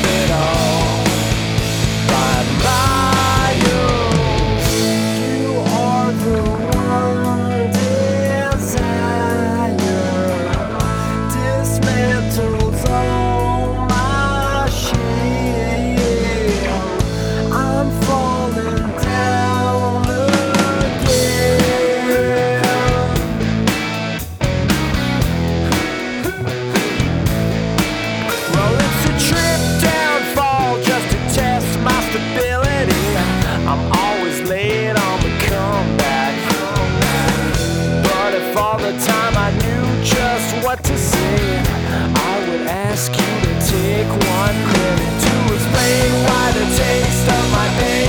it all by miles. You are the one desire dismantles all my shield. I'm falling down again. Well, it's a trip down fall just to test my stability. I'm always late on the comeback. But if all the time I knew just what to say, I would ask you to take one minute to explain why the taste of my pain